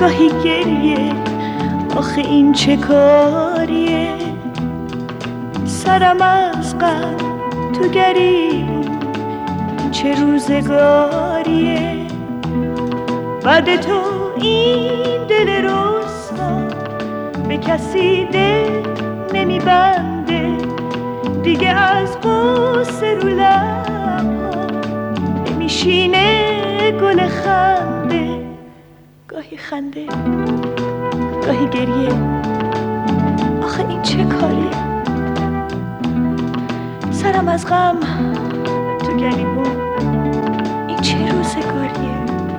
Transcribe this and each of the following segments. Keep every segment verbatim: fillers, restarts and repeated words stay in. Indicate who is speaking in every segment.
Speaker 1: گاهی گریه، آخه این چه کاریه؟ سرم از غم تو گریبون، این چه روزگاریه؟ بعد تو این دل رسوا به کسی دل نمیبنده، دیگه از غصه رو لبها نمیشینه گل خنده. گاهی خنده گاهی گریه، آخه این چه کاریه؟ سرم از غم تو گریبون، این چه روزگاریه؟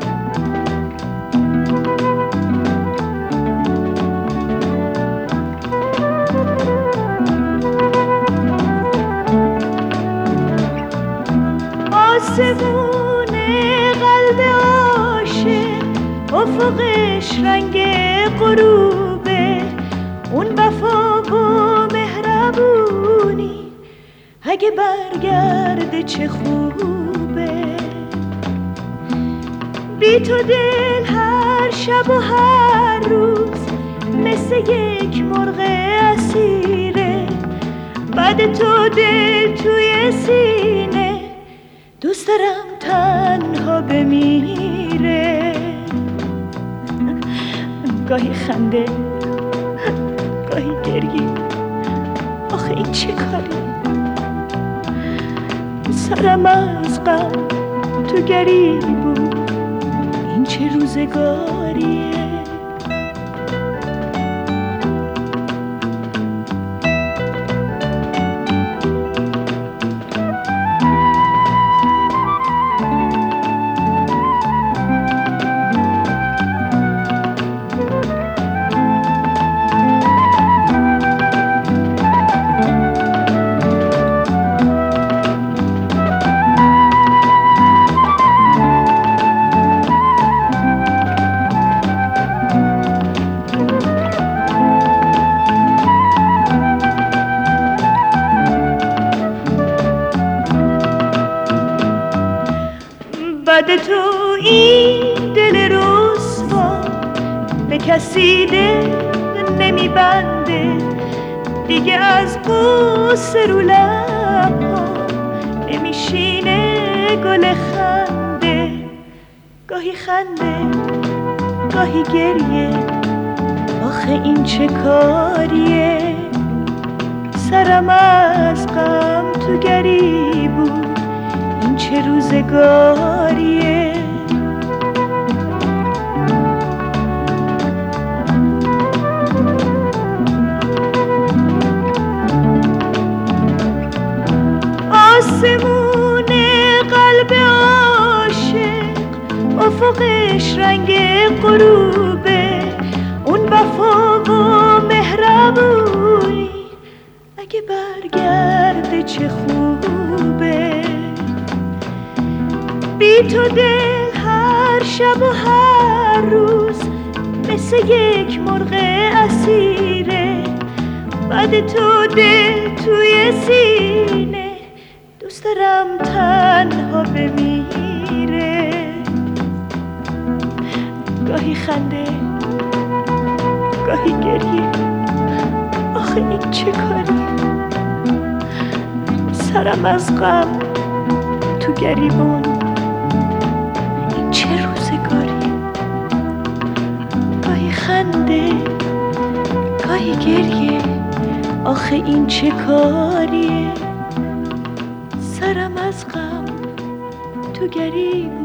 Speaker 1: آسمون قلب عاشق افقش رنگ غروبه، اون وفا و مهربونی اگه برگرده چه خوبه. بی تو دل هر شب و هر روز مثل یک مرغ اسیره، بعد تو دل توی سینه دوست دارم تنها بمیره. گاهی خنده گاهی گریه، آخه این چه کاری؟ سرم از غم تو گریبون، این چه روزگاریه؟ بعد تو این دل رسوا به کسی دل نمیبنده، دیگه از غصه رو لبها نمیشینه گل خنده. گاهی خنده گاهی گریه، آخه این چه کاریه؟ سرم از غم تو گریبون، این چه روزگاریه؟ آسمون قلب عاشق افقش رنگ غروبه، اون وفا و مهربونی اگه برگرده چه خوبه. بی تو دل هر شب و هر روز مثل یک مرغ اسیره، بعد تو دل توی سینه دوست دارم تنها بمیره. گاهی خنده گاهی گریه، آخه این چه کاری؟ سرم از غم تو گریبون، این چه روزگاری؟ گاهی خنده گاهی گریه، آخه این چه کاریه؟ سرم از غم تو گریبون.